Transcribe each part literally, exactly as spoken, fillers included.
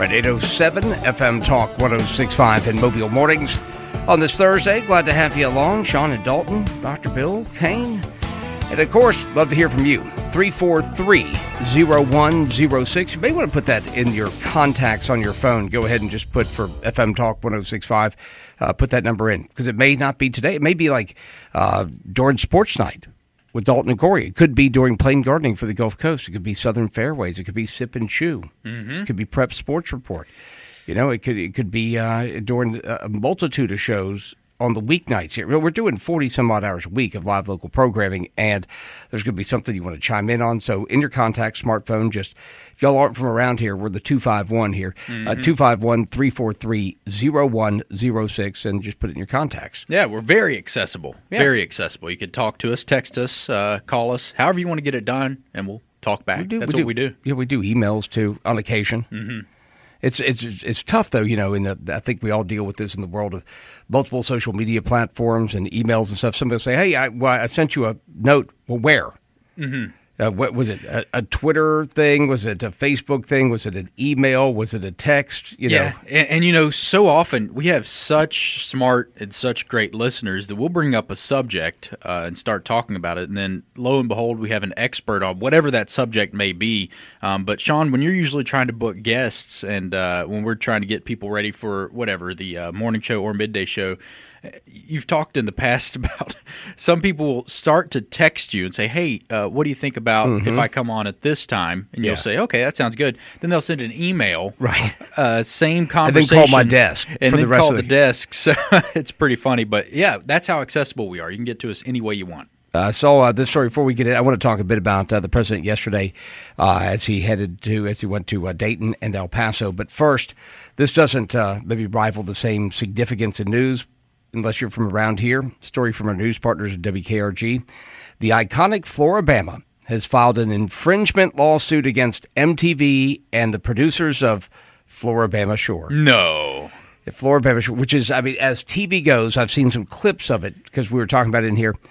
Right, eight oh seven F M Talk one oh six point five in Mobile Mornings. On this Thursday, glad to have you along. Sean and Dalton, Doctor Bill, Kane. And, of course, love to hear from you. three four three, oh one oh six. You may want to put that in your contacts on your phone. Go ahead and just put for F M Talk one oh six point five, uh, put that number in. Because it may not be today. It may be like uh, during sports night with Dalton and Corey. It could be during Plain Gardening for the Gulf Coast. It could be Southern Fairways. It could be Sip and Chew. Mm-hmm. It could be Prep Sports Report. You know, it could it could be uh, during a multitude of shows on the weeknights here. We're doing forty some odd hours a week of live local programming, and there's going to be something you want to chime in on. So in your contact smartphone, just if y'all aren't from around here, we're the two five one here, mm-hmm. uh, two five one, three four three, oh one oh six, and just put it in your contacts. Yeah, we're very accessible. Yeah. Very accessible. You could talk to us, text us, uh, call us, however you want to get it done, and we'll talk back. We do, That's we what do. we do. Yeah, we do emails too on occasion. Mm-hmm. It's it's it's tough though, you know. In the I think we all deal with this in the world of multiple social media platforms and emails and stuff. Somebody will say, "Hey, I, well, I sent you a note." Well, where? Mm-hmm. Uh, what was it? A, a Twitter thing? Was it a Facebook thing? Was it an email? Was it a text? You yeah, know? and, and you know, so often we have such smart and such great listeners that we'll bring up a subject uh, and start talking about it, and then lo and behold, we have an expert on whatever that subject may be. Um, but Sean, when you're usually trying to book guests, and uh, when we're trying to get people ready for whatever the uh, morning show or midday show. You've talked in the past about some people will start to text you and say, hey, uh, what do you think about mm-hmm. if I come on at this time? And yeah. you'll say, okay, that sounds good. Then they'll send an email. Right. Uh, same conversation. And then call my desk. And for then the rest call of the, the desk. So it's pretty funny. But, yeah, that's how accessible we are. You can get to us any way you want. I uh, saw uh, this story before we get it. I want to talk a bit about uh, the president yesterday uh, as he headed to, as he went to uh, Dayton and El Paso. But first, this doesn't uh, maybe rival the same significance in news, unless you're from around here. Story from our news partners at W K R G. The iconic Floribama has filed an infringement lawsuit against M T V and the producers of Floribama Shore. No. Floribama Shore, which is, I mean, as T V goes, I've seen some clips of it because we were talking about it in here.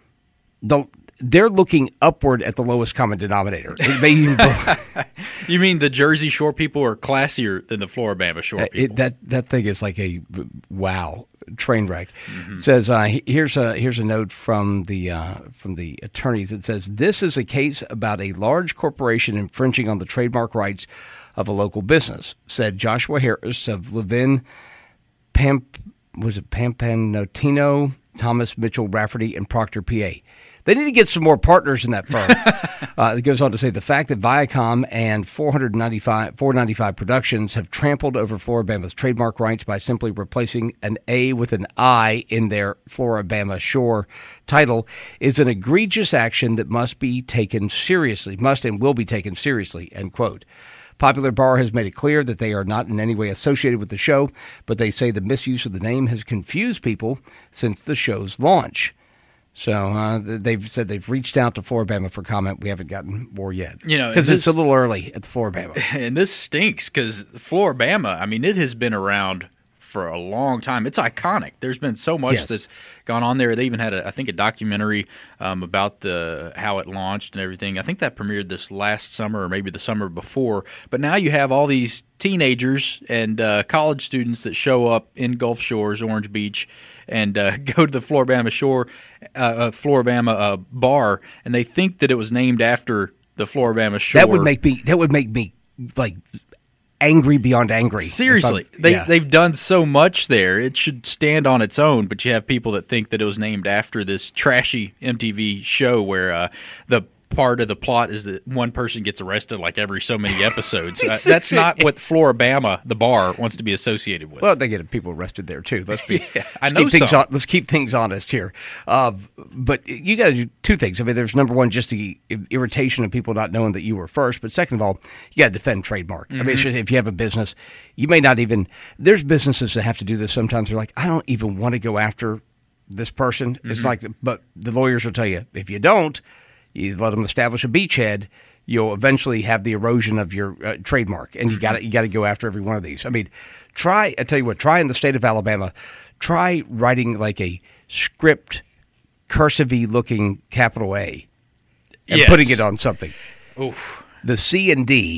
The, they're looking upward at the lowest common denominator. It may even You mean the Jersey Shore people are classier than the Floribama Shore people? It, that that thing is like a wow train wreck. Mm-hmm. It says uh, here's a here's a note from the uh, from the attorneys. It says this is a case about a large corporation infringing on the trademark rights of a local business, said Joshua Harris of Levin Pamp was it Pampanotino, Thomas Mitchell Rafferty, and Proctor P A. They need to get some more partners in that firm. uh, it goes on to say the fact that Viacom and four ninety-five Productions have trampled over Floribama's trademark rights by simply replacing an A with an I in their Floribama Shore title is an egregious action that must be taken seriously, must and will be taken seriously, end quote. Popular Bar has made it clear that they are not in any way associated with the show, but they say the misuse of the name has confused people since the show's launch. So uh, they've said they've reached out to Floribama for comment. We haven't gotten more yet. You know, because it's a little early at the Floribama. And this stinks because Floribama, I mean, it has been around for a long time. It's iconic. There's been so much yes. that's gone on there. They even had, a, I think, a documentary um, about the how it launched and everything. I think that premiered this last summer or maybe the summer before. But now you have all these teenagers and uh, college students that show up in Gulf Shores, Orange Beach, and uh, go to the Floribama Shore, uh, uh, Floribama uh, bar, and they think that it was named after the Floribama Shore. That would make me. That would make me like angry beyond angry. Seriously, they yeah. they've done so much there. It should stand on its own. But you have people that think that it was named after this trashy M T V show where uh, the part of the plot is that one person gets arrested like every so many episodes. uh, that's not what Floribama, the bar, wants to be associated with. Well, they get people arrested there too. Let's be. yeah, let's I know keep things some. on, let's keep things honest here. Uh, but you got to do two things. I mean, there's number one, just the irritation of people not knowing that you were first. But second of all, you got to defend trademark. Mm-hmm. I mean, it's just, if you have a business, you may not even. There's businesses that have to do this sometimes. They're like, I don't even want to go after this person. Mm-hmm. It's like, but the lawyers will tell you if you don't. You let them establish a beachhead, you'll eventually have the erosion of your uh, trademark, and you got you got to go after every one of these. I mean, try. I tell you what. Try in the state of Alabama. Try writing like a script, cursive-y looking capital A, and yes. putting it on something. Oof. The C and D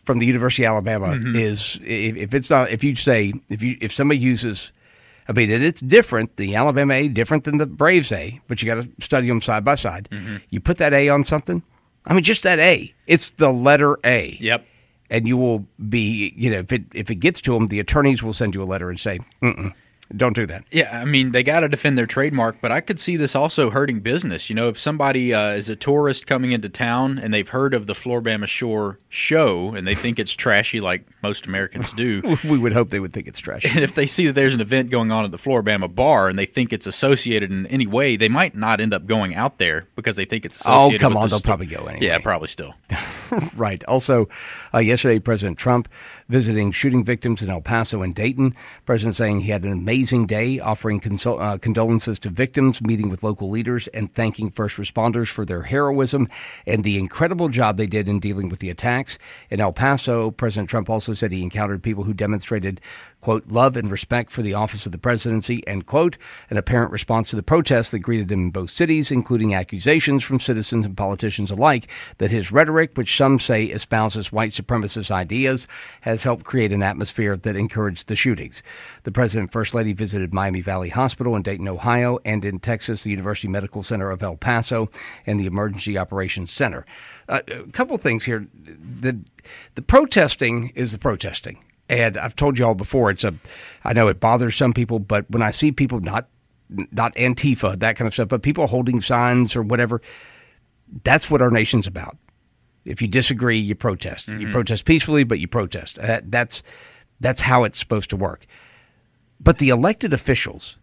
from the University of Alabama Mm-hmm. is if, if it's not if you say if you if somebody uses, I mean, and it's different. The Alabama A different than the Braves A, but you got to study them side by side. Mm-hmm. You put that A on something. I mean, just that A. It's the letter A. Yep. And you will be, you know, if it if it gets to them, the attorneys will send you a letter and say, Mm-mm, don't do that. Yeah, I mean, they got to defend their trademark, but I could see this also hurting business. You know, if somebody uh, is a tourist coming into town and they've heard of the Floribama Shore show and they think it's trashy like most Americans do, We would hope they would think it's trashy. and if they see that there's an event going on at the Floribama bar and they think it's associated in any way, they might not end up going out there because they think it's Oh, associated come with on. the They'll sto- probably go anyway. Yeah, probably still. Right. Also, uh, yesterday, President Trump visiting shooting victims in El Paso and Dayton. President saying he had an amazing day, offering consol- uh, condolences to victims, meeting with local leaders, and thanking first responders for their heroism and the incredible job they did in dealing with the attacks. In El Paso, President Trump also said he encountered people who demonstrated, quote, love and respect for the office of the presidency, end quote, an apparent response to the protests that greeted him in both cities, including accusations from citizens and politicians alike that his rhetoric, which some say espouses white supremacist ideas, has helped create an atmosphere that encouraged the shootings. The president and first lady visited Miami Valley Hospital in Dayton, Ohio, and in Texas, the University Medical Center of El Paso and the Emergency Operations Center. Uh, a couple things here. The, the protesting is the protesting. And I've told you all before, it's a, I know it bothers some people, but when I see people not, not Antifa, that kind of stuff, but people holding signs or whatever, that's what our nation's about. If you disagree, you protest. Mm-hmm. You protest peacefully, but you protest. That, that's, that's how it's supposed to work. But the elected officials,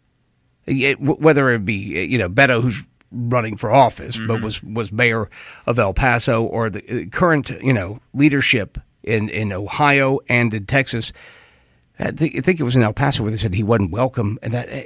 it, whether it be, you know, Beto, who's running for office, mm-hmm. but was, was mayor of El Paso, or the current, you know, leadership in, in Ohio and in Texas. I think, I think it was in El Paso where they said he wasn't welcome. And that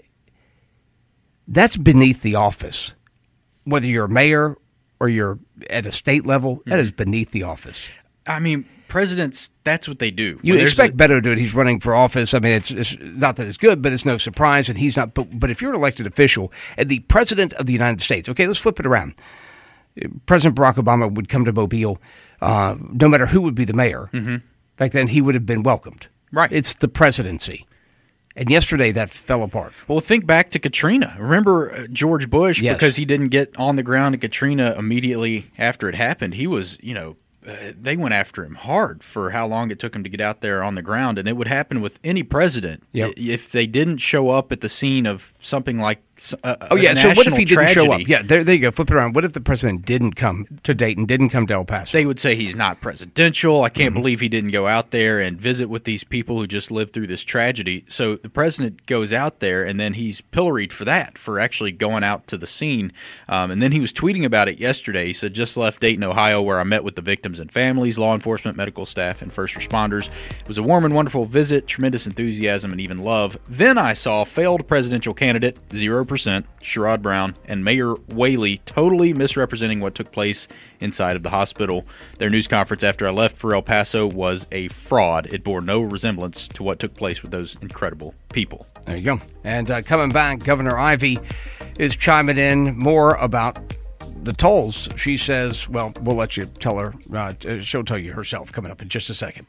that's beneath the office. Whether you're a mayor or you're at a state level, mm-hmm. that is beneath the office. I mean, presidents, that's what they do. You When expect a- Beto to do it. He's running for office. I mean, it's, it's not that it's good, but it's no surprise. And he's not. But, but if you're an elected official and the president of the United States, okay, let's flip it around. President Barack Obama would come to Mobile, uh, no matter who would be the mayor. Mm-hmm. Back then, he would have been welcomed. Right. It's the presidency. And yesterday, that fell apart. Well, think back to Katrina. Remember uh, George Bush, Yes. because he didn't get on the ground at Katrina immediately after it happened. He was, you know, uh, they went after him hard for how long it took him to get out there on the ground. And it would happen with any president. Yep. I- If they didn't show up at the scene of something like uh, Oh, yeah. a So what if he national didn't show up? tragedy, Yeah, there, there you go. Flip it around. What if the president didn't come to Dayton, didn't come to El Paso? They would say he's not presidential. I can't Mm-hmm. believe he didn't go out there and visit with these people who just lived through this tragedy. So the president goes out there, and then he's pilloried for that, for actually going out to the scene. Um, and then he was tweeting about it yesterday. He said, just left Dayton, Ohio, where I met with the victims and families, law enforcement, medical staff, and first responders. It was a warm and wonderful visit, tremendous enthusiasm, and even love. Then I saw failed presidential candidate, zero percent, Sherrod Brown, and Mayor Whaley totally misrepresenting what took place inside of the hospital. Their news conference after I left for El Paso was a fraud. It bore no resemblance to what took place with those incredible people. There you go. And uh, coming back, Governor Ivey is chiming in more about the tolls. She says, well, we'll let you tell her. Uh, she'll tell you herself coming up in just a second.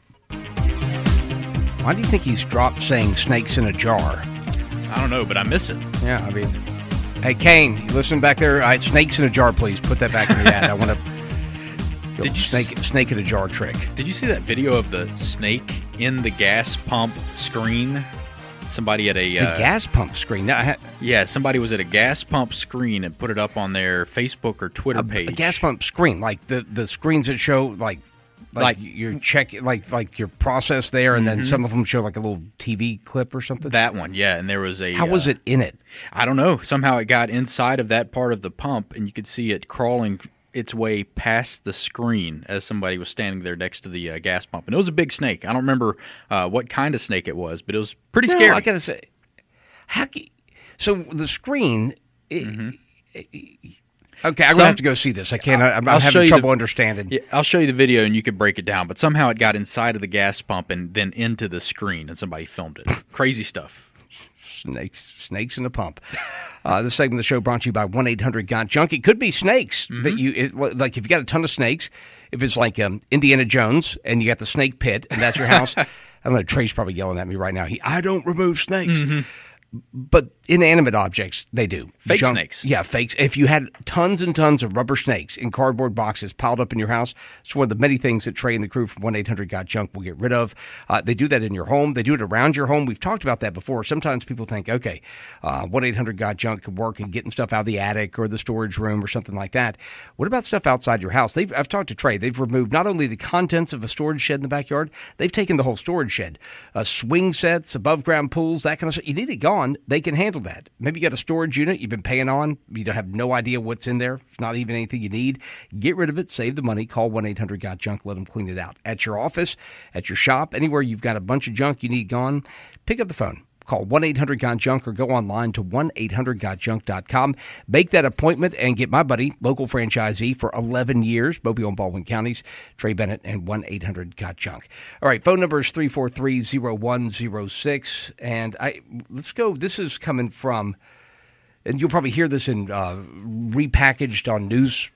Why do you think he's dropped saying snakes in a jar? I don't know, but I miss it. Yeah, I mean, hey, Kane, you listen back there? All right, snakes in a jar, please. Put that back in the ad. I want to Did you snake, snake in a jar trick. Did you see that video of the snake in the gas pump screen? Somebody at a The uh, gas pump screen. Now, I had- yeah, somebody was at a gas pump screen and put it up on their Facebook or Twitter a, page. a gas pump screen, like the, the screens that show like like, Like- your check, like like your process there, and Mm-hmm. then some of them show like a little T V clip or something. That one, yeah, and there was a. How was uh, it in it? I don't know. Somehow it got inside of that part of the pump, and you could see it crawling its way past the screen as somebody was standing there next to the uh, gas pump. And it was a big snake. I don't remember uh, what kind of snake it was, but it was pretty No, scary. I gotta say, how? ca- So the screen. It, Okay, I'm Some- gonna have to go see this. I can't. I'm, I'll I'm show having you trouble the- understanding. Yeah, I'll show you the video and you could break it down. But somehow it got inside of the gas pump and then into the screen, and somebody filmed it. Crazy stuff. snakes, snakes in a pump. Uh, this segment of the show brought to you by one eight hundred got junk. It could be snakes mm-hmm. that you it, like. If you got a ton of snakes, if it's like um, Indiana Jones and you got the snake pit and that's your house. I don't know. Trey's probably yelling at me right now. He, I don't remove snakes. Mm-hmm. But inanimate objects, they do. Fake Junk, snakes. Yeah, fakes. If you had tons and tons of rubber snakes in cardboard boxes piled up in your house, it's one of the many things that Trey and the crew from one eight hundred got junk will get rid of. Uh, they do that in your home. They do it around your home. We've talked about that before. Sometimes people think, okay, uh, one eight hundred got junk can work in getting stuff out of the attic or the storage room or something like that. What about stuff outside your house? They've, I've talked to Trey. They've removed not only the contents of a storage shed in the backyard, they've taken the whole storage shed. Uh, swing sets, above-ground pools, that kind of stuff. You need it gone. They can handle that. Maybe you got a storage unit you've been paying on. You don't have no idea what's in there. It's not even anything you need. Get rid of it. Save the money. Call one eight hundred got junk. Let them clean it out. At your office, at your shop, anywhere you've got a bunch of junk you need gone, pick up the phone. Call one eight hundred got junk or go online to one eight hundred got junk dot com. Make that appointment and get my buddy, local franchisee for eleven years, Mobile and Baldwin counties, Trey Bennett and one eight hundred got junk. All right, phone number is three four three, zero one zero six. And I let's go. This is coming from, and you'll probably hear this in uh, repackaged on news,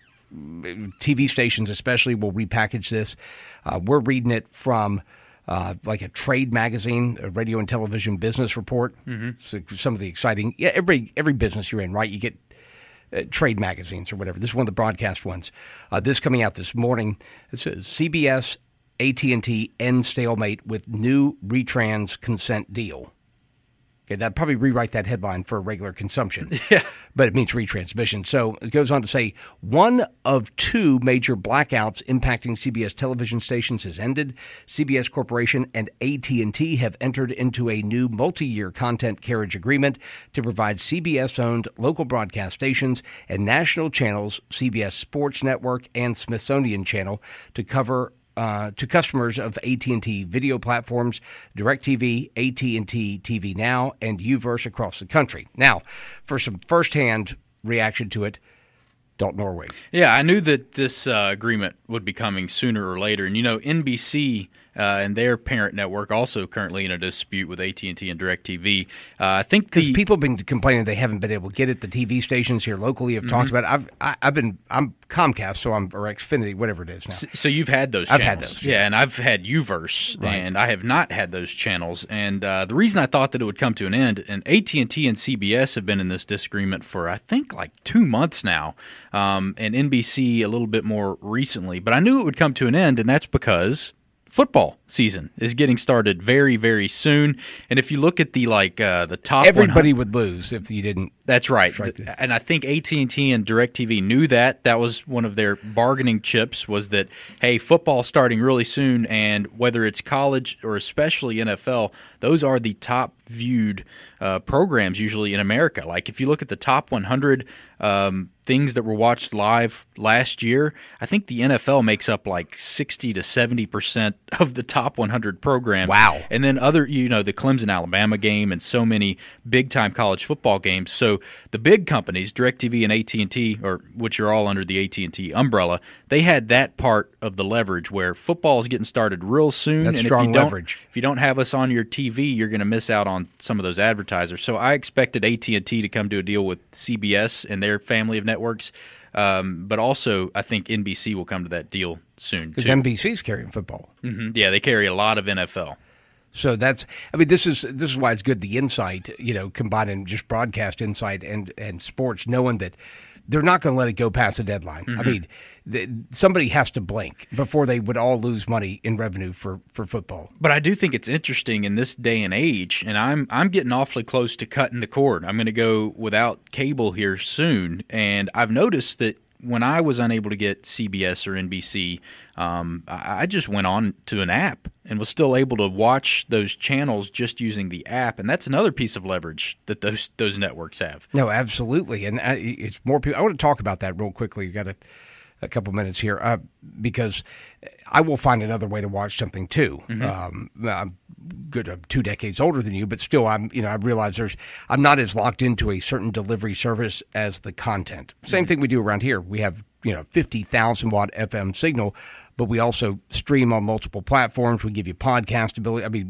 T V stations especially will repackage this. Uh, we're reading it from Uh, like a trade magazine, a radio and television business report. Mm-hmm. So some of the exciting, yeah, every every business you're in, right? You get uh, trade magazines or whatever. This is one of the broadcast ones. Uh, this coming out this morning. It says C B S, A T and T end stalemate with new retrans consent deal. Okay, that'd probably rewrite that headline for regular consumption. Yeah. But it means retransmission. So it goes on to say, one of two major blackouts impacting C B S television stations has ended. C B S Corporation and A T and T have entered into a new multi-year content carriage agreement to provide C B S-owned local broadcast stations and national channels, C B S Sports Network and Smithsonian Channel, to cover Uh, to customers of A T and T video platforms, DirecTV, A T and T T V Now, and Uverse across the country. Now, for some firsthand reaction to it, Dalton Norway. Yeah, I knew that this uh, agreement would be coming sooner or later. And, you know, N B C uh, and their parent network also currently in a dispute with A T and T and DirecTV. Uh, I think because people have been complaining they haven't been able to get it. The T V stations here locally have mm-hmm. talked about it. I've I, I've been I'm Comcast, so I'm or Xfinity, whatever it is now. So, so you've had those. I've channels. had those, yeah. yeah, and I've had Uverse, right. And I have not had those channels. And uh, the reason I thought that it would come to an end, and A T and T and C B S have been in this disagreement for I think like two months now, um, and N B C a little bit more recently. But I knew it would come to an end, and that's because football season is getting started very, very soon. And if you look at the like uh, the top, everybody would lose if you didn't. That's right. And I think A T and T and DirecTV knew that. That was one of their bargaining chips, was that, hey, football starting really soon, and whether it's college or especially N F L, those are the top viewed uh, programs usually in America. Like if you look at the top one hundred um, things that were watched live last year, I think the N F L makes up like sixty to seventy percent of the top one hundred programs. Wow. And then other, you know, the Clemson-Alabama game and so many big-time college football games. So the big companies, DirecTV and A T and T, or which are all under the A T and T umbrella, they had that part of the leverage where football is getting started real soon. That's and strong if you don't, leverage. If you don't have us on your T V, you're going to miss out on some of those advertisers. So I expected A T and T to come to a deal with C B S and their family of networks. Um, but also, I think N B C will come to that deal soon, because too. N B C's carrying football. Mm-hmm. Yeah, they carry a lot of N F L. So that's, I mean, this is this is why it's good, the insight, you know, combining just broadcast insight and, and sports, knowing that they're not going to let it go past the deadline. Mm-hmm. I mean, the, somebody has to blink before they would all lose money in revenue for, for football. But I do think it's interesting in this day and age, and I'm I'm getting awfully close to cutting the cord. I'm going to go without cable here soon, and I've noticed that when I was unable to get C B S or N B C, um, I just went on to an app and was still able to watch those channels just using the app. And that's another piece of leverage that those those networks have. No, absolutely. And it's more people. I want to talk about that real quickly. You got a, a couple minutes here uh, because I will find another way to watch something too. Mm-hmm. Um, I'm good. I'm two decades older than you, but still, I'm you know I realize there's I'm not as locked into a certain delivery service as the content. Same mm-hmm. thing we do around here. We have you know fifty thousand watt F M signal, but we also stream on multiple platforms. We give you podcast ability. I mean, you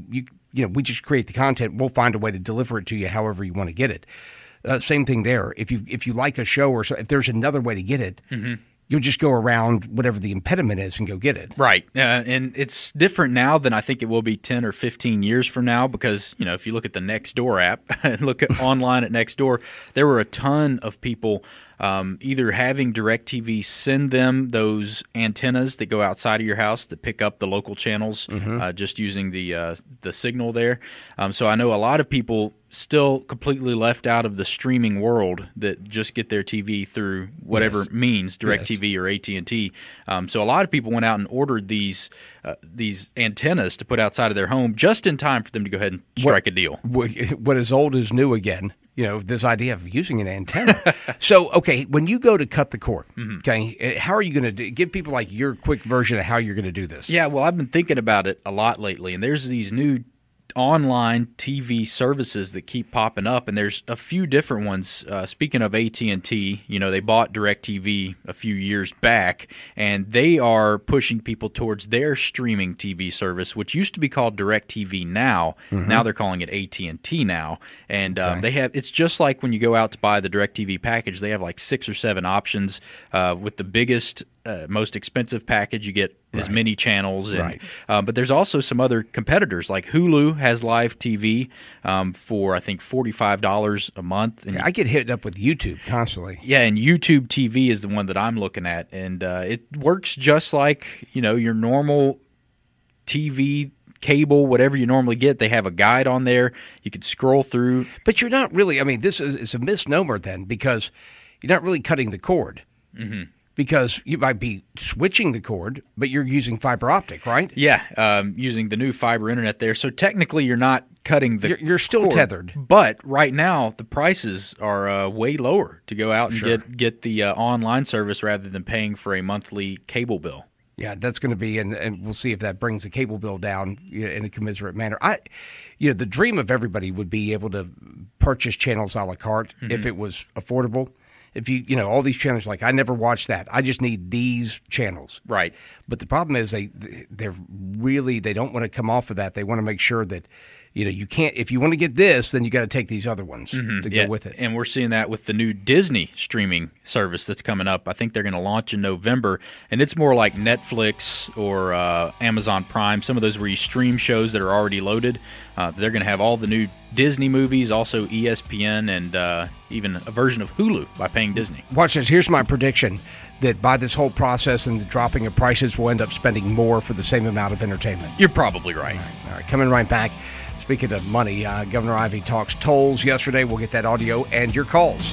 you know, we just create the content. We'll find a way to deliver it to you however you want to get it. Uh, same thing there. If you if you like a show or so, if there's another way to get it, mm-hmm. you'll just go around whatever the impediment is and go get it. Right. Uh, and it's different now than I think it will be ten or fifteen years from now because, you know, if you look at the Nextdoor app and look at online at Nextdoor, there were a ton of people um, either having DirecTV send them those antennas that go outside of your house that pick up the local channels mm-hmm. uh, just using the, uh, the signal there. Um, so I know a lot of people still completely left out of the streaming world that just get their T V through whatever yes. means, DirecTV yes. or A T and T. Um, so a lot of people went out and ordered these uh, these antennas to put outside of their home just in time for them to go ahead and strike what, a deal. What is old is new again. You know, this idea of using an antenna. So, okay, when you go to cut the cord, mm-hmm. okay, how are you going to give people like your quick version of how you're going to do this? Yeah, well, I've been thinking about it a lot lately, and there's these new online T V services that keep popping up, and there's a few different ones. Uh, speaking of A T and T, you know, they bought DirecTV a few years back, and they are pushing people towards their streaming T V service, which used to be called DirecTV Now. Mm-hmm. Now they're calling it A T and T Now, and um, okay. they have. It's just like when you go out to buy the DirecTV package, they have like six or seven options. Uh, with the biggest, uh, most expensive package, you get as right. many channels, and, right. um, but there's also some other competitors like Hulu has live T V um, for I think forty-five dollars a month. And yeah, I get hit up with YouTube constantly. Yeah, and YouTube T V is the one that I'm looking at, and uh, it works just like you know your normal T V. Cable, whatever you normally get, they have a guide on there. You can scroll through. But you're not really, I mean, this is, is a misnomer then because you're not really cutting the cord. Mm-hmm. Because you might be switching the cord, but you're using fiber optic, right? Yeah, um, using the new fiber internet there. So technically you're not cutting the You're, you're still cord, tethered. But right now the prices are uh, way lower to go out and sure. get, get the uh, online service rather than paying for a monthly cable bill. Yeah, that's going to be, and, and we'll see if that brings the cable bill down in a commensurate manner. I, you know, the dream of everybody would be able to purchase channels a la carte mm-hmm. if it was affordable. If you, you know, all these channels, like I never watched that. I just need these channels. Right. But the problem is they, they're really, they don't want to come off of that. They want to make sure that, you know, you can't, if you want to get this, then you got to take these other ones mm-hmm. to yeah. go with it. And we're seeing that with the new Disney streaming service that's coming up. I think they're going to launch in November, and it's more like Netflix or uh, Amazon Prime, some of those where you stream shows that are already loaded. Uh, they're going to have all the new Disney movies, also E S P N, and uh, even a version of Hulu by paying Disney. Watch this. Here's my prediction that by this whole process and the dropping of prices, we'll end up spending more for the same amount of entertainment. You're probably right. All right, all right. Coming right back. Speaking of money, uh, Governor Ivey talks tolls yesterday. We'll get that audio and your calls.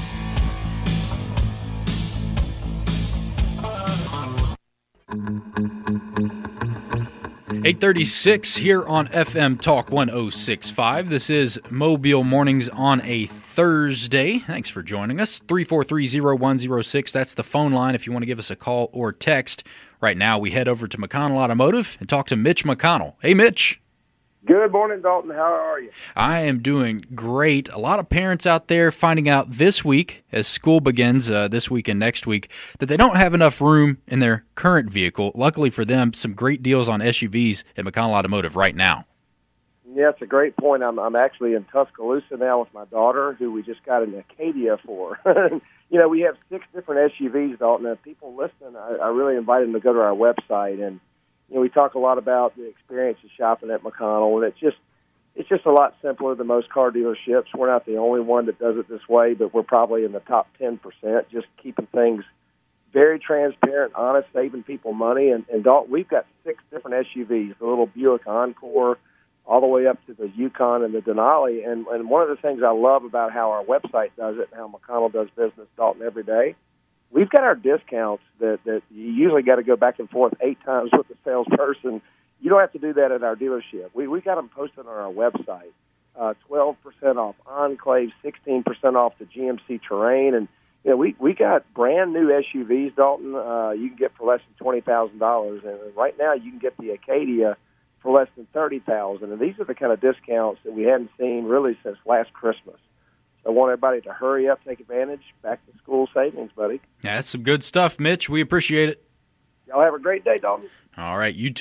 eight thirty-six here on F M Talk one oh six point five. This is Mobile Mornings on a Thursday. Thanks for joining us. three four three, oh one oh six. That's the phone line if you want to give us a call or text. Right now, we head over to McConnell Automotive and talk to Mitch McConnell. Hey, Mitch. Good morning, Dalton. How are you? I am doing great. A lot of parents out there finding out this week, as school begins uh, this week and next week, that they don't have enough room in their current vehicle. Luckily for them, some great deals on S U Vs at McConnell Automotive right now. Yeah, it's a great point. I'm, I'm actually in Tuscaloosa now with my daughter, who we just got an Acadia for. You know, we have six different S U Vs, Dalton. If people listening, I, I really invite them to go to our website. And you know, we talk a lot about the experience of shopping at McConnell, and it's just it's just a lot simpler than most car dealerships. We're not the only one that does it this way, but we're probably in the top ten percent, just keeping things very transparent, honest, saving people money. And, and Dalton, we've got six different S U Vs, the little Buick Encore, all the way up to the Yukon and the Denali. And, and one of the things I love about how our website does it and how McConnell does business, Dalton, every day, we've got our discounts that, that you usually got to go back and forth eight times with the salesperson. You don't have to do that at our dealership. We we got them posted on our website. Uh, twelve percent off Enclave, sixteen percent off the G M C Terrain. And, you know, we, we got brand new S U Vs, Dalton, uh, you can get for less than twenty thousand dollars. And right now you can get the Acadia for less than thirty thousand dollars. And these are the kind of discounts that we hadn't seen really since last Christmas. I want everybody to hurry up, take advantage, back to school savings, buddy. Yeah, that's some good stuff, Mitch. We appreciate it. Y'all have a great day, Dalton. All right, you too.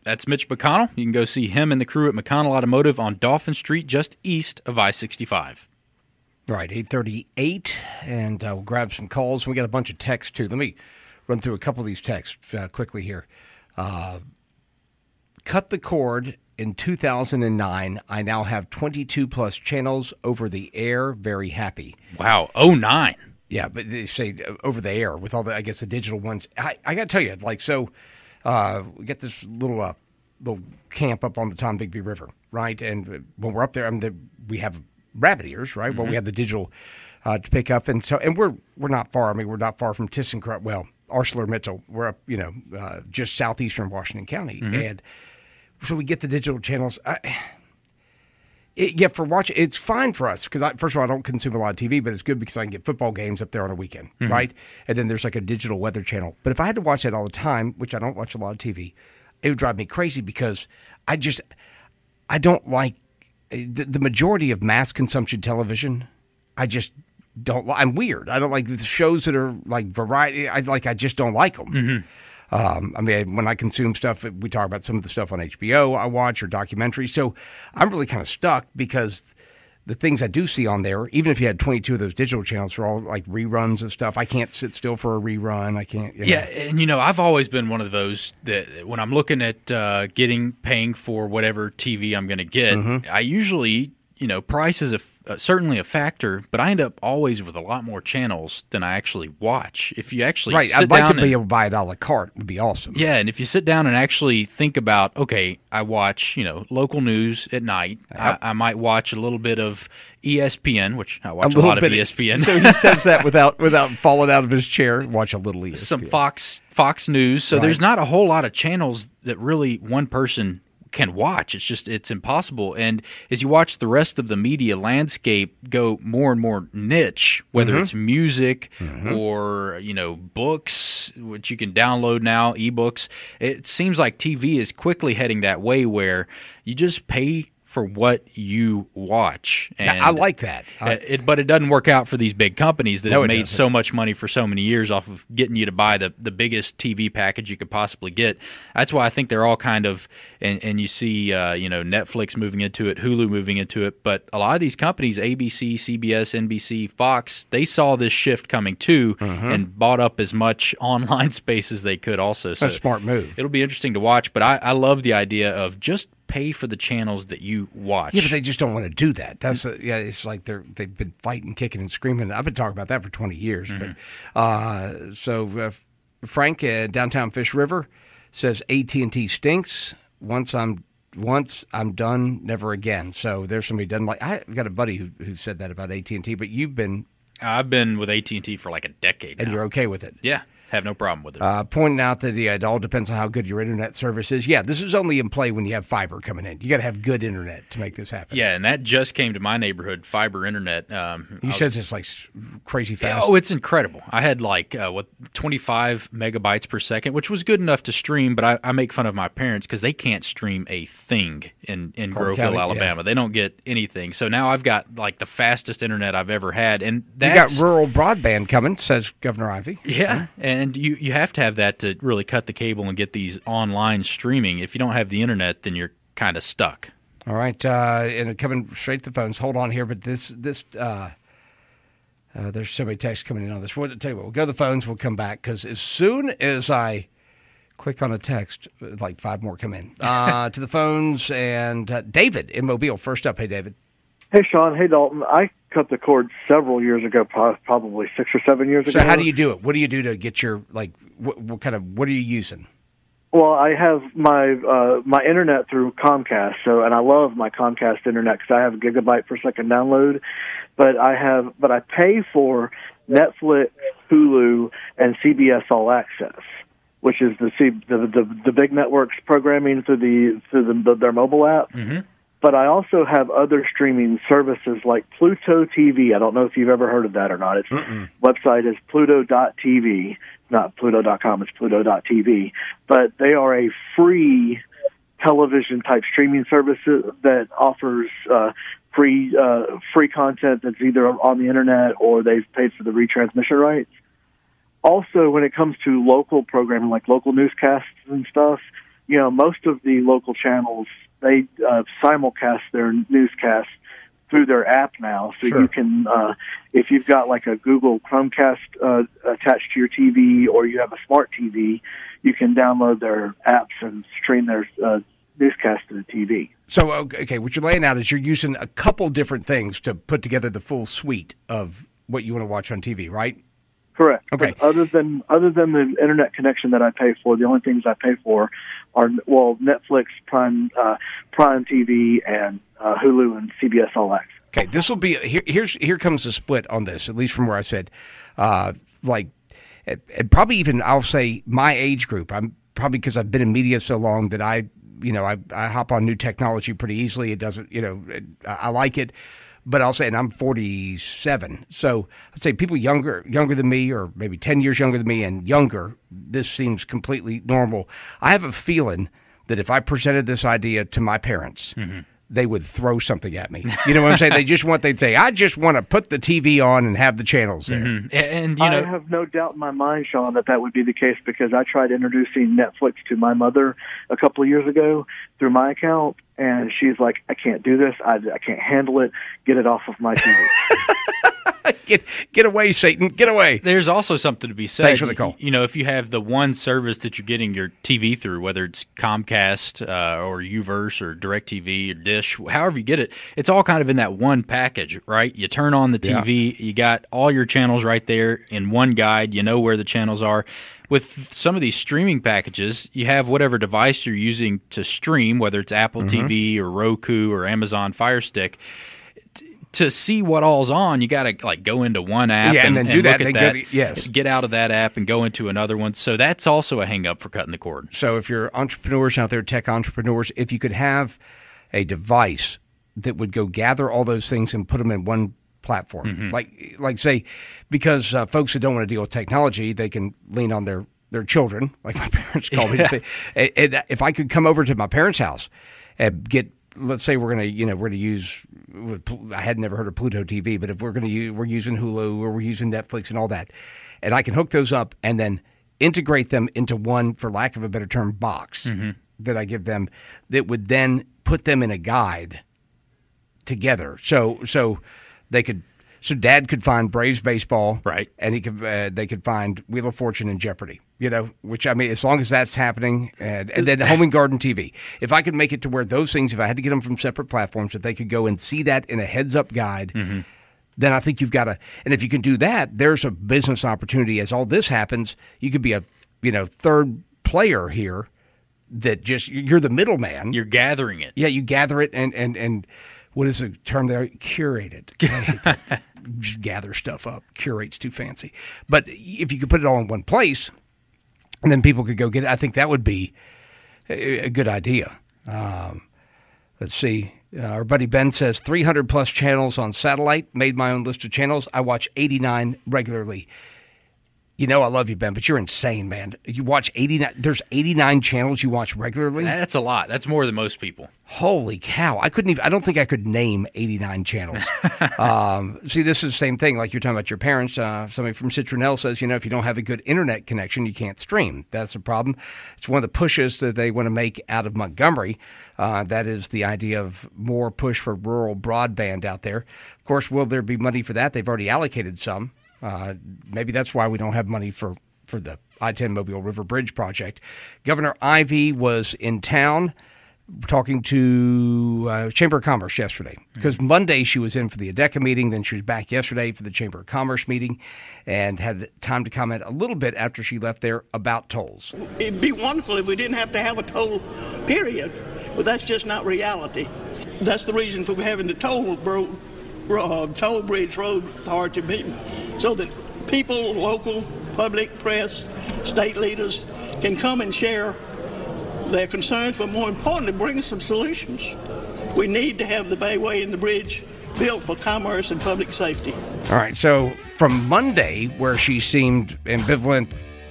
That's Mitch McConnell. You can go see him and the crew at McConnell Automotive on Dolphin Street, just east of I sixty-five. Right, eight thirty-eight, and uh, we'll grab some calls. We got a bunch of texts, too. Let me run through a couple of these texts uh, quickly here. Uh, cut the cord in two thousand nine. I now have twenty-two plus channels over the air. Very happy. Wow, oh nine. Yeah, but they say over the air with all the, I guess, the digital ones. I, I got to tell you, like, so uh, we get this little uh, little camp up on the Tombigbee River, right? And when we're up there, I mean, the, we have rabbit ears, right? Mm-hmm. Well, we have the digital uh, to pick up, and so and we're we're not far. I mean, we're not far from ThyssenKrupp. Well, ArcelorMittal. We're up, you know, uh, just southeastern Washington County, mm-hmm. and so we get the digital channels. I, It, yeah, for watching, it's fine for us because, first of all, I don't consume a lot of T V, but it's good because I can get football games up there on a weekend, mm-hmm. right? And then there's like a digital weather channel. But if I had to watch that all the time, which I don't watch a lot of T V, it would drive me crazy because I just, I don't like the, the majority of mass consumption television. I just don't. I'm weird. I don't like the shows that are like variety. I like. I just don't like them. Mm-hmm. Um, I mean, when I consume stuff, we talk about some of the stuff on H B O I watch or documentaries. So I'm really kind of stuck because the things I do see on there, even if you had twenty-two of those digital channels, are all like reruns of stuff. I can't sit still for a rerun. I can't. You know. Yeah, and you know, I've always been one of those that when I'm looking at uh, getting paying for whatever T V I'm going to get, mm-hmm. I usually, you know, price is a, uh, certainly a factor, but I end up always with a lot more channels than I actually watch. If you actually right, sit I'd like down to and, be able to buy it a la carte would be awesome. Yeah, and if you sit down and actually think about, okay, I watch, you know, local news at night. Yep. I, I might watch a little bit of E S P N, which I watch a, a lot of E S P N. So he says that without without falling out of his chair. Watch a little E S P N. Some Fox Fox News. So right. There's not a whole lot of channels that really one person can watch. It's just, it's impossible. And as you watch the rest of the media landscape go more and more niche, whether mm-hmm. it's music mm-hmm. or, you know, books, which you can download now, ebooks, it seems like T V is quickly heading that way where you just pay for what you watch. And I like that. I, it, but it doesn't work out for these big companies that no, have made doesn't. so much money for so many years off of getting you to buy the, the biggest T V package you could possibly get. That's why I think they're all kind of, and, and you see, uh, you know, Netflix moving into it, Hulu moving into it, but a lot of these companies, A B C, C B S, N B C, Fox, they saw this shift coming too mm-hmm. and bought up as much online space as they could also. So a smart move. It'll be interesting to watch, but I, I love the idea of just pay for the channels that you watch. Yeah, but they just don't want to do that. That's a, yeah. It's like they're they've been fighting, kicking, and screaming. I've been talking about that for twenty years. Mm-hmm. But uh, so uh, Frank, uh, downtown Fish River, says A T and T stinks. Once I'm once I'm done, never again. So there's somebody who doesn't like. I've got a buddy who who said that about A T and T. But you've been. I've been with A T and T for like a decade now. And you're okay with it. Yeah. Have no problem with it. Uh, pointing out that yeah, it all depends on how good your internet service is. Yeah, this is only in play when you have fiber coming in. You got to have good internet to make this happen. Yeah, and that just came to my neighborhood, fiber internet. Um, you said it's like crazy fast. Oh, it's incredible. I had like uh, what twenty-five megabytes per second, which was good enough to stream. But I, I make fun of my parents because they can't stream a thing in in Clark Groveville, County, Alabama. Yeah. They don't get anything. So now I've got like the fastest internet I've ever had, and you that's got rural broadband coming, says Governor Ivey. Yeah, and you you have to have that to really cut the cable and get these online streaming. If you don't have the internet, then you're kind of stuck. All right, uh, and coming straight to the phones. Hold on here, but this this uh, uh, there's so many texts coming in on this. We'll tell you what, we'll go to the phones. We'll come back because as soon as I click on a text, like five more come in uh, to the phones. And uh, David in Mobile, first up. Hey, David. Hey, Sean. Hey, Dalton. I cut the cord several years ago, probably six or seven years so ago. So how do you do it? What do you do to get your, like, what, what kind of, what are you using? Well, I have my uh, my internet through Comcast, so and I love my Comcast internet because I have a gigabyte per second download. But I have, but I pay for Netflix, Hulu, and C B S All Access, which is the the the, the big networks programming through the through the, the, their mobile app. Mm-hmm. But I also have other streaming services like Pluto T V. I don't know if you've ever heard of that or not. Its Mm-mm. website is pluto dot t v. Not pluto dot com, it's pluto dot t v. But they are a free television-type streaming service that offers uh, free uh, free content that's either on the internet or they've paid for the retransmission rights. Also, when it comes to local programming, like local newscasts and stuff, you know, most of the local channels, they uh, simulcast their newscasts through their app now. So sure. you can, uh, if you've got like a Google Chromecast uh, attached to your T V, or you have a smart T V, you can download their apps and stream their uh, newscast to the T V. So, okay, what you're laying out is you're using a couple different things to put together the full suite of what you want to watch on T V, right? Correct. Okay. But other than other than the internet connection that I pay for, the only things I pay for are, well, Netflix, Prime, uh, Prime T V, and uh, Hulu and C B S All Access. Okay, this will be here. Here's here comes the split on this. At least from where I said, uh, like, it, it probably even I'll say my age group. I'm probably because I've been in media so long that I, you know, I, I hop on new technology pretty easily. It doesn't, you know, it, I like it. But I'll say, and I'm forty-seven, so I'd say people younger younger than me, or maybe ten years younger than me and younger, this seems completely normal. I have a feeling that if I presented this idea to my parents, mm-hmm. they would throw something at me. You know what I'm saying? They just want, they'd say, I just want to put the T V on and have the channels there. Mm-hmm. And, you know, I have no doubt in my mind, Sean, that that would be the case, because I tried introducing Netflix to my mother a couple of years ago through my account, and she's like, I can't do this. I, I can't handle it. Get it off of my T V. get, get away, Satan. Get away. There's also something to be said. Thanks for the call. You, you know, if you have the one service that you're getting your T V through, whether it's Comcast uh, or UVerse or DirecTV or Dish, however you get it, it's all kind of in that one package, right? You turn on the T V, yeah. you got all your channels right there in one guide. You know where the channels are. With some of these streaming packages, you have whatever device you're using to stream, whether it's Apple mm-hmm. T V or Roku or Amazon Fire Stick. To see what all's on, you got to like go into one app yeah, and, and then and do look that. at that. that. Yes. Get out of that app and go into another one. So that's also a hang up for cutting the cord. So if you're entrepreneurs out there, tech entrepreneurs, if you could have a device that would go gather all those things and put them in one platform, mm-hmm. like like say, because uh, folks that don't want to deal with technology, they can lean on their, their children, like my parents call me. Yeah. And if I could come over to my parents' house and get, let's say we're going to, you know, we're going to use, I had never heard of Pluto T V, but if we're going to use, we're using Hulu or we're using Netflix and all that, and I can hook those up and then integrate them into one, for lack of a better term, box mm-hmm. that I give them, that would then put them in a guide together. So, so they could, so Dad could find Braves baseball, right, and he could, uh, they could find Wheel of Fortune and Jeopardy. You know, which I mean, as long as that's happening, and, and then Home and Garden T V. If I could make it to where those things, if I had to get them from separate platforms, that they could go and see that in a heads-up guide, mm-hmm. then I think you've got to. And if you can do that, there's a business opportunity. As all this happens, you could be a you know third player here. That just you're the middleman. You're gathering it. Yeah, you gather it, and and and what is the term there? Curated. I hate that. Just gather stuff up. Curate's too fancy. But if you could put it all in one place. And then people could go get it. I think that would be a, a good idea. Um, let's see. Uh, our buddy Ben says three hundred plus channels on satellite. Made my own list of channels. I watch eighty-nine regularly. You know I love you, Ben, but you're insane, man. You watch eighty-nine. There's eighty-nine channels you watch regularly? That's a lot. That's more than most people. Holy cow. I couldn't even, I don't think I could name eighty-nine channels. um, see, this is the same thing. Like you're talking about your parents. Uh, somebody from Citronelle says, you know, if you don't have a good internet connection, you can't stream. That's a problem. It's one of the pushes that they want to make out of Montgomery. Uh, that is the idea of more push for rural broadband out there. Of course, will there be money for that? They've already allocated some. Uh, maybe that's why we don't have money for, for the I ten Mobile River Bridge project. Governor Ivey was in town talking to uh, Chamber of Commerce yesterday, because mm-hmm. Monday she was in for the ADECA meeting, then she was back yesterday for the Chamber of Commerce meeting, and had time to comment a little bit after she left there about tolls. It'd be wonderful if we didn't have to have a toll, period, but that's just not reality. That's the reason for having the toll bro. Uh, toll bridge road authority meeting, so that people, local, public, press, state leaders can come and share their concerns, but more importantly, bring some solutions. We need to have the Bayway and the bridge built for commerce and public safety. All right, so from Monday, where she seemed ambivalent,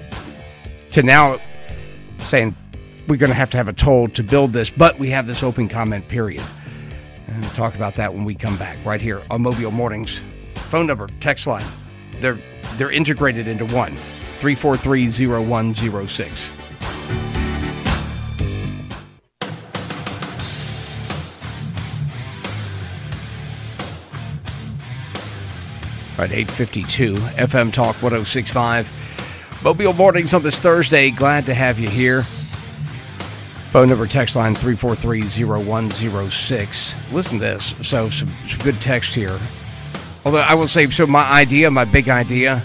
to now saying we're going to have to have a toll to build this, but we have this open comment period. And we'll talk about that when we come back, right here on Mobile Mornings. Phone number, text line. They're they're integrated into one. three four three, zero one zero six. Right, eight fifty-two, F M Talk one oh six point five. Mobile Mornings on this Thursday. Glad to have you here. Phone number, text line three four three, zero one zero six. Listen to this. So, some, some good text here. Although I will say, so my idea, my big idea,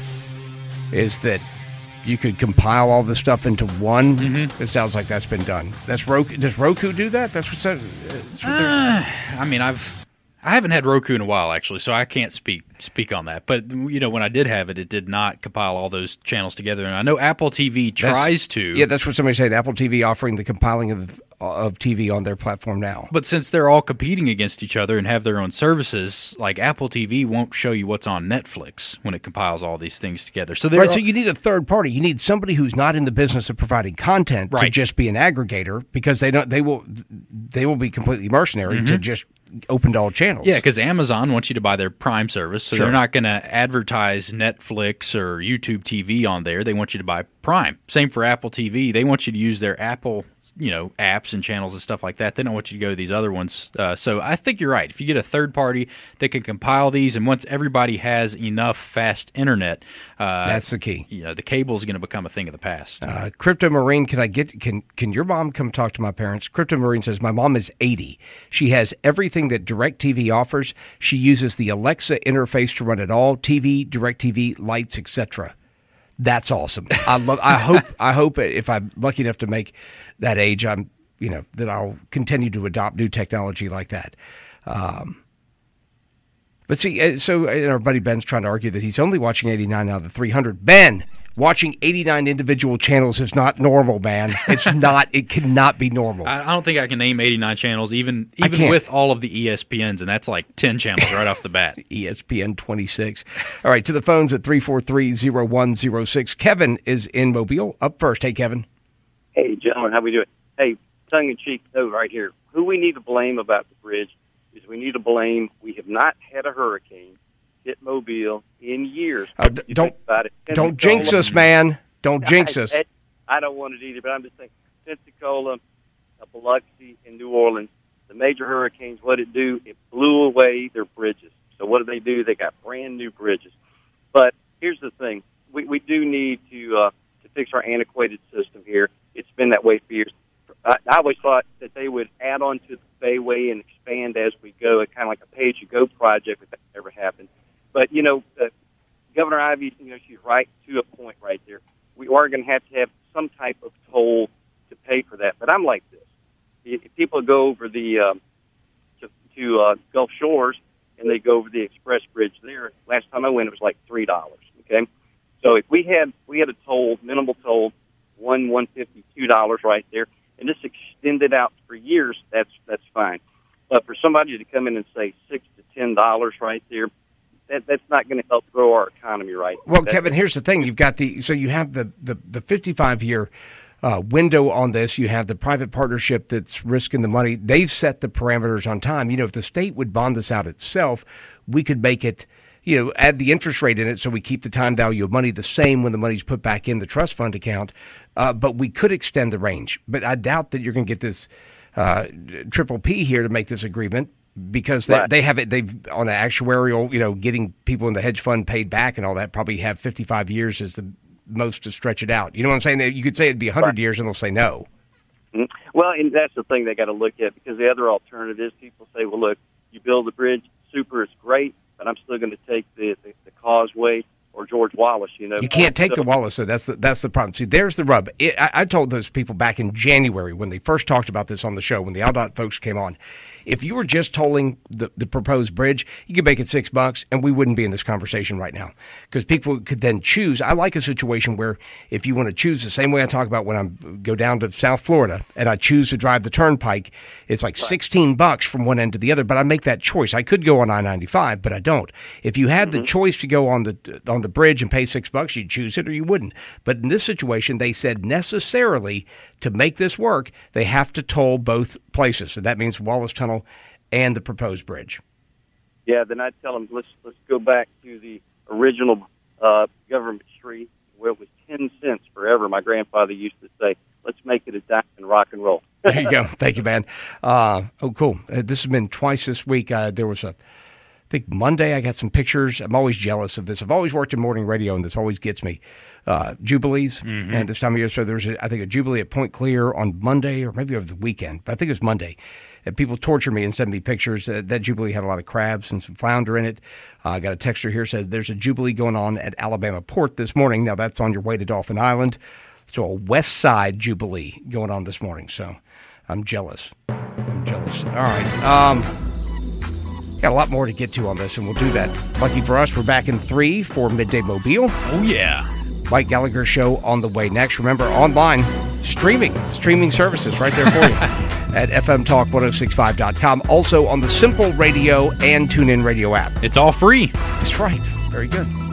is that you could compile all this stuff into one. Mm-hmm. It sounds like that's been done. That's Roku. Does Roku do that? That's what. That's what uh, I mean, I've I haven't had Roku in a while actually, so I can't speak speak on that. But you know, when I did have it, it did not compile all those channels together. And I know Apple T V tries that's, to. Yeah, that's what somebody said. Apple T V offering the compiling of of T V on their platform now. But since they're all competing against each other and have their own services, like Apple T V won't show you what's on Netflix when it compiles all these things together. So right, are, so you need a third party. You need somebody who's not in the business of providing content right. to just be an aggregator, because they don't. They will. They will be completely mercenary mm-hmm. to just open to all channels. Yeah, because Amazon wants you to buy their Prime service, so sure. they're not going to advertise Netflix or YouTube T V on there. They want you to buy Prime. Same for Apple T V. They want you to use their Apple, you know, apps and channels and stuff like that. They don't want you to go to these other ones. Uh, so I think you're right. If you get a third party that can compile these, and once everybody has enough fast internet, uh, that's the key. You know, the cable is going to become a thing of the past. Uh, Crypto Marine, can I get can can your mom come talk to my parents? Crypto Marine says my mom is eighty. She has everything that DirecTV offers. She uses the Alexa interface to run it all: T V, DirecTV, lights, et cetera. That's awesome. I love. I hope. I hope if I'm lucky enough to make that age, I'm you know that I'll continue to adopt new technology like that. Um, but see, so our buddy Ben's trying to argue that he's only watching eighty-nine out of the three hundred. Ben, watching eighty-nine individual channels is not normal, man. It's not. It cannot be normal. I, I don't think I can name eighty-nine channels, even even with all of the E S P Ns, and that's like ten channels right off the bat. E S P N twenty-six. All right, to the phones at three four three, zero one zero six. Kevin is in Mobile. Up first. Hey, Kevin. Hey, gentlemen. How we doing? Hey, tongue-in-cheek note right here. Who we need to blame about the bridge is we need to blame, we have not had a hurricane hit Mobile in years. Uh, d- don't don't jinx us, man. Don't jinx us. I, I don't want it either, but I'm just thinking, Pensacola, Biloxi, and New Orleans, the major hurricanes, what did it do? It blew away their bridges. So what did they do? They got brand new bridges. But here's the thing. We, we do need to uh, to fix our antiquated system here. It's been that way for years. I, I always thought that they would add on to the Bayway and expand as we go. It's kind of like a pay-as-you-go project if that ever happened. But, you know, uh, Governor Ivey, you know, she's right to a point right there. We are going to have to have some type of toll to pay for that. But I'm like this. If people go over the um, to, to uh, Gulf Shores and they go over the express bridge there, last time I went it was like three dollars, okay? So if we had we had a toll, minimal toll, one, one fifty, two dollars right there, and this extended out for years, that's that's fine. But for somebody to come in and say six to ten dollars right there, that that's not going to help grow our economy, right? Well, that's, Kevin, here's the thing: you've got the so you have the the the fifty-five year uh, window on this. You have the private partnership that's risking the money. They've set the parameters on time. You know, if the state would bond this out itself, we could make it. You know, add the interest rate in it so we keep the time value of money the same when the money's put back in the trust fund account. Uh, but we could extend the range. But I doubt that you're going to get this uh, triple P here to make this agreement because they, right. they have it. They've on an actuarial, you know, getting people in the hedge fund paid back and all that. Probably have fifty-five years as the most to stretch it out. You know what I'm saying? You could say it'd be one hundred right. years, and they'll say no. Mm-hmm. Well, and that's the thing they got to look at because the other alternative is people say, well, look, you build the bridge, super, it's great. But I'm still going to take the, the, the Causeway or George Wallace, you know. You can't take the Wallace, though. That's the, that's the problem. See, there's the rub. It, I, I told those people back in January when they first talked about this on the show, when the Aldott folks came on, if you were just tolling the, the proposed bridge, you could make it six bucks, and we wouldn't be in this conversation right now because people could then choose. I like a situation where if you want to choose the same way I talk about when I go down to South Florida and I choose to drive the turnpike, it's like right. sixteen bucks from one end to the other, but I make that choice. I could go on I ninety-five, but I don't. If you had mm-hmm. the choice to go on the on the bridge and pay six bucks, you'd choose it or you wouldn't. But in this situation, they said necessarily to make this work, they have to toll both places. So that means Wallace Tunnel and the proposed bridge. Yeah, then I'd tell them, let's let's go back to the original uh, government street where it was ten cents forever. My grandfather used to say, let's make it a dime and rock and roll. There you go. Thank you, man. Uh, oh, cool. Uh, this has been twice this week. Uh, there was a think Monday I got some pictures. I'm always jealous of this. I've always worked in morning radio, and this always gets me. Uh, Jubilees, mm-hmm. and this time of year. So there's, a, I think, a Jubilee at Point Clear on Monday, or maybe over the weekend. But I think it was Monday. And people torture me and send me pictures. Uh, that Jubilee had a lot of crabs and some flounder in it. Uh, I got a texter here says there's a Jubilee going on at Alabama Port this morning. Now that's on your way to Dauphin Island. So a West Side Jubilee going on this morning. So I'm jealous. I'm jealous. All right. Um, got a lot more to get to on this, and we'll do that. Lucky for us, we're back in three for Midday Mobile. Oh, yeah. Mike Gallagher Show on the way next. Remember, online, streaming, streaming services right there for you at f m talk ten sixty-five dot com. Also on the Simple Radio and TuneIn Radio app. It's all free. That's right. Very good.